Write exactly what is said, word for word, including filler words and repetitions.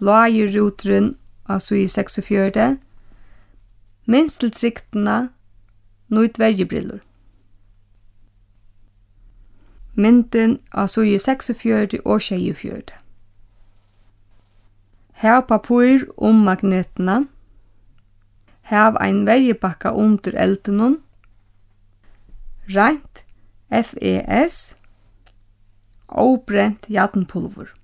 blåi ruteren av sui seksogfjøruti, minst til tryktena, nøyt vergebrillur. Mynden av sui seksogfjøruti og sjeyogfjøruti. Hav papur om magnetena. Hav ein verjebakka under eldenon. Reint F E S. Obrent jarnpulver.